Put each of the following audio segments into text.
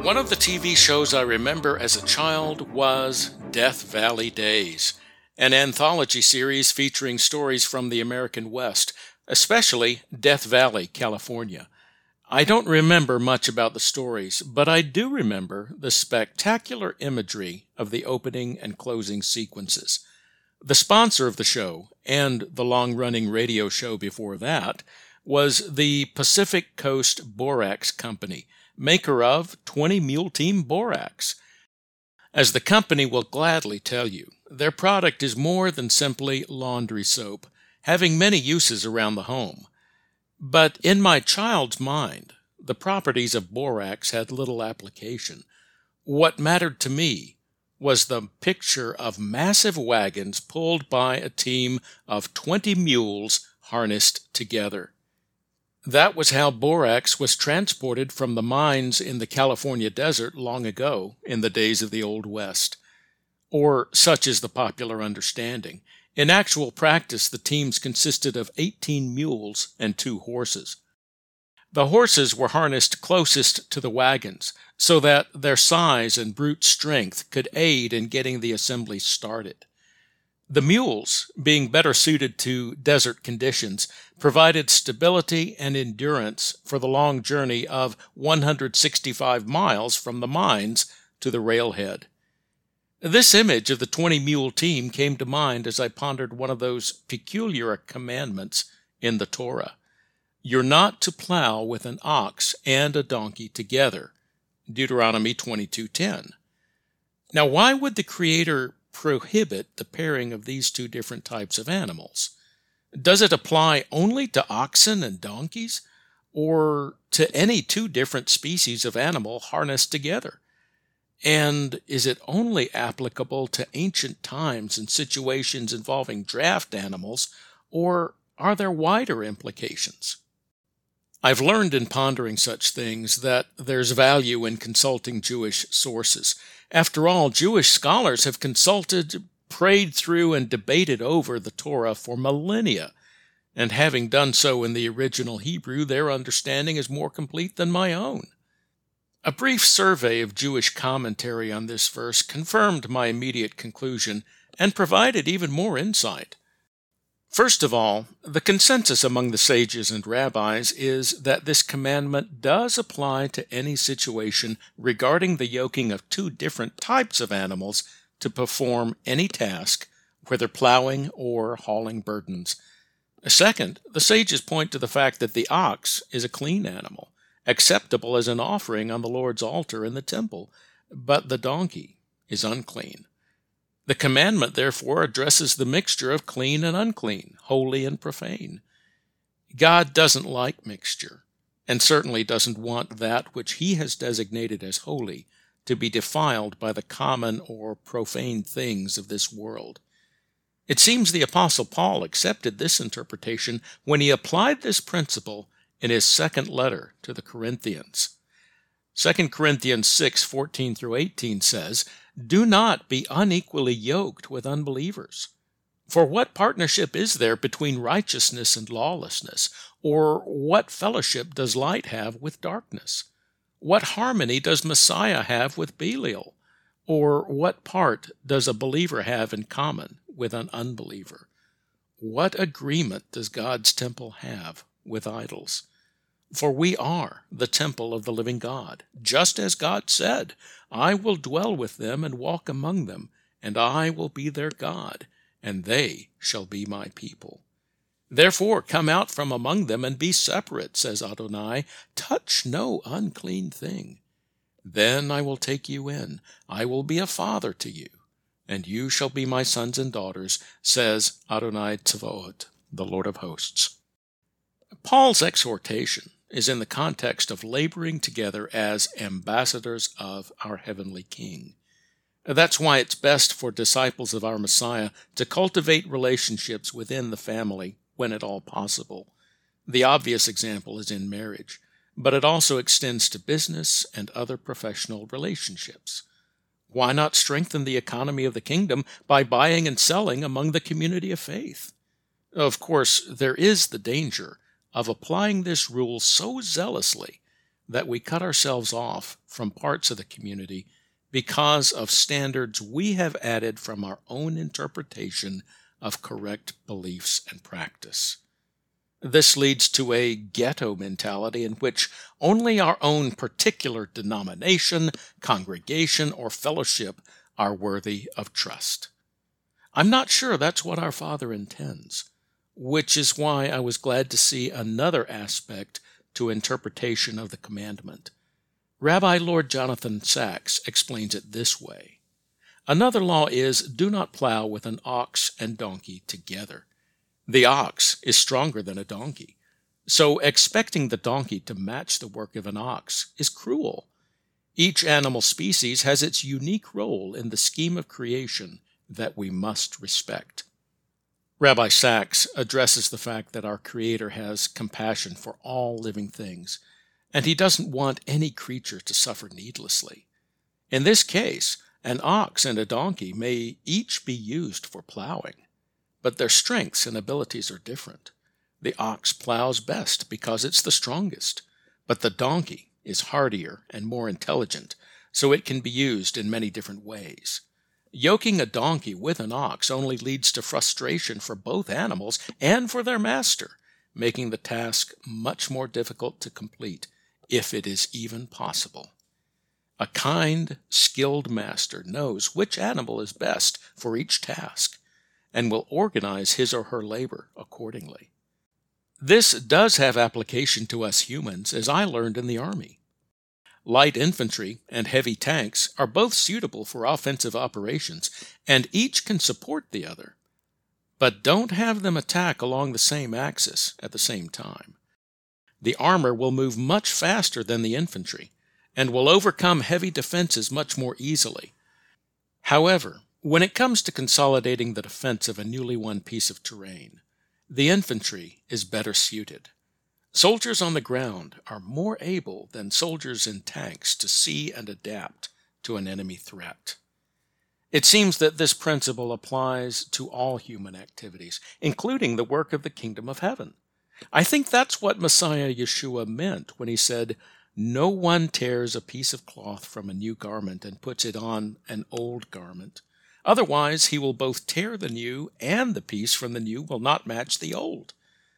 One of the TV shows I remember as a child was Death Valley Days, an anthology series featuring stories from the American West, especially Death Valley, California. I don't remember much about the stories, but I do remember the spectacular imagery of the opening and closing sequences. The sponsor of the show, and the long-running radio show before that, was the Pacific Coast Borax Company, maker of 20 Mule Team Borax. As the company will gladly tell you, their product is more than simply laundry soap, having many uses around the home. But in my child's mind, the properties of borax had little application. What mattered to me was the picture of massive wagons pulled by a team of 20 mules harnessed together. That was how borax was transported from the mines in the California desert long ago, in the days of the Old West. Or such is the popular understanding. In actual practice, the teams consisted of 18 mules and 2 horses. The horses were harnessed closest to the wagons, so that their size and brute strength could aid in getting the assembly started. The mules, being better suited to desert conditions, provided stability and endurance for the long journey of 165 miles from the mines to the railhead. This image of the 20-mule team came to mind as I pondered one of those peculiar commandments in the Torah. You're not to plow with an ox and a donkey together, Deuteronomy 22:10. Now, why would the Creator prohibit the pairing of these two different types of animals? Does it apply only to oxen and donkeys, or to any 2 different species of animal harnessed together? And is it only applicable to ancient times and situations involving draft animals, or are there wider implications? I've learned in pondering such things that there's value in consulting Jewish sources. After all, Jewish scholars have consulted, prayed through, and debated over the Torah for millennia, and having done so in the original Hebrew, their understanding is more complete than my own. A brief survey of Jewish commentary on this verse confirmed my immediate conclusion and provided even more insight. First of all, the consensus among the sages and rabbis is that this commandment does apply to any situation regarding the yoking of 2 different types of animals to perform any task, whether plowing or hauling burdens. Second, the sages point to the fact that the ox is a clean animal, acceptable as an offering on the Lord's altar in the temple, but the donkey is unclean. The commandment, therefore, addresses the mixture of clean and unclean, holy and profane. God doesn't like mixture, and certainly doesn't want that which He has designated as holy to be defiled by the common or profane things of this world. It seems the Apostle Paul accepted this interpretation when he applied this principle in his second letter to the Corinthians. 2 Corinthians 6:14-18 says, "Do not be unequally yoked with unbelievers. For what partnership is there between righteousness and lawlessness? Or what fellowship does light have with darkness? What harmony does Messiah have with Belial? Or what part does a believer have in common with an unbeliever? What agreement does God's temple have with idols? For we are the temple of the living God, just as God said, 'I will dwell with them and walk among them, and I will be their God, and they shall be my people.' Therefore come out from among them and be separate, says Adonai, touch no unclean thing. Then I will take you in, I will be a father to you, and you shall be my sons and daughters, says Adonai Tzvaot, the Lord of hosts." Paul's exhortation is in the context of laboring together as ambassadors of our heavenly King. That's why it's best for disciples of our Messiah to cultivate relationships within the family when at all possible. The obvious example is in marriage, but it also extends to business and other professional relationships. Why not strengthen the economy of the kingdom by buying and selling among the community of faith? Of course, there is the danger of applying this rule so zealously that we cut ourselves off from parts of the community because of standards we have added from our own interpretation of correct beliefs and practice. This leads to a ghetto mentality in which only our own particular denomination, congregation, or fellowship are worthy of trust. I'm not sure that's what our Father intends, which is why I was glad to see another aspect to interpretation of the commandment. Rabbi Lord Jonathan Sacks explains it this way. Another law is, do not plow with an ox and donkey together. The ox is stronger than a donkey, so expecting the donkey to match the work of an ox is cruel. Each animal species has its unique role in the scheme of creation that we must respect. Rabbi Sacks addresses the fact that our Creator has compassion for all living things, and He doesn't want any creature to suffer needlessly. In this case, an ox and a donkey may each be used for plowing, but their strengths and abilities are different. The ox plows best because it's the strongest, but the donkey is hardier and more intelligent, so it can be used in many different ways. Yoking a donkey with an ox only leads to frustration for both animals and for their master, making the task much more difficult to complete, if it is even possible. A kind, skilled master knows which animal is best for each task, and will organize his or her labor accordingly. This does have application to us humans, as I learned in the Army. Light infantry and heavy tanks are both suitable for offensive operations, and each can support the other. But don't have them attack along the same axis at the same time. The armor will move much faster than the infantry, and will overcome heavy defenses much more easily. However, when it comes to consolidating the defense of a newly won piece of terrain, the infantry is better suited. Soldiers on the ground are more able than soldiers in tanks to see and adapt to an enemy threat. It seems that this principle applies to all human activities, including the work of the kingdom of heaven. I think that's what Messiah Yeshua meant when he said, "No one tears a piece of cloth from a new garment and puts it on an old garment. Otherwise, he will both tear the new, and the piece from the new will not match the old.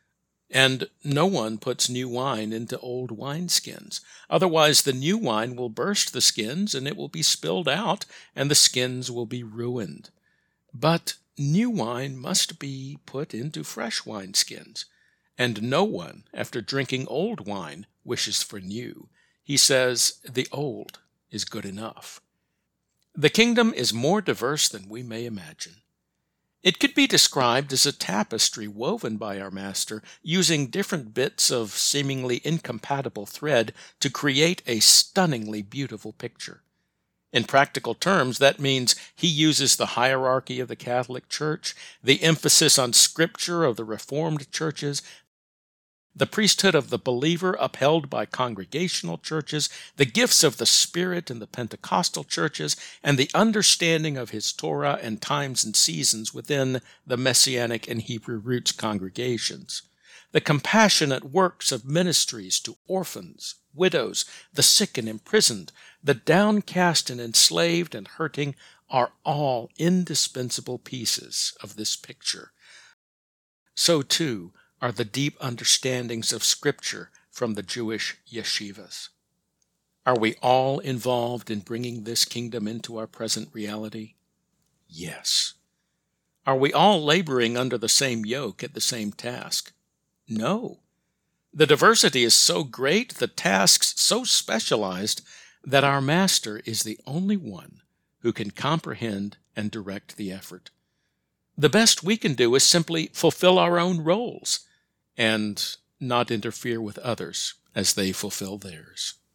And no one puts new wine into old wineskins. Otherwise, the new wine will burst the skins, and it will be spilled out, and the skins will be ruined. But new wine must be put into fresh wineskins. And no one, after drinking old wine, wishes for new. He says, the old is good enough." The kingdom is more diverse than we may imagine. It could be described as a tapestry woven by our Master, using different bits of seemingly incompatible thread to create a stunningly beautiful picture. In practical terms, that means he uses the hierarchy of the Catholic Church, the emphasis on Scripture of the Reformed churches, the priesthood of the believer upheld by congregational churches, the gifts of the Spirit in the Pentecostal churches, and the understanding of his Torah and times and seasons within the Messianic and Hebrew roots congregations. The compassionate works of ministries to orphans, widows, the sick and imprisoned, the downcast and enslaved and hurting are all indispensable pieces of this picture. So, too, are the deep understandings of Scripture from the Jewish yeshivas. Are we all involved in bringing this kingdom into our present reality? Yes. Are we all laboring under the same yoke at the same task? No. The diversity is so great, the tasks so specialized, that our Master is the only one who can comprehend and direct the effort. The best we can do is simply fulfill our own roles and not interfere with others as they fulfill theirs.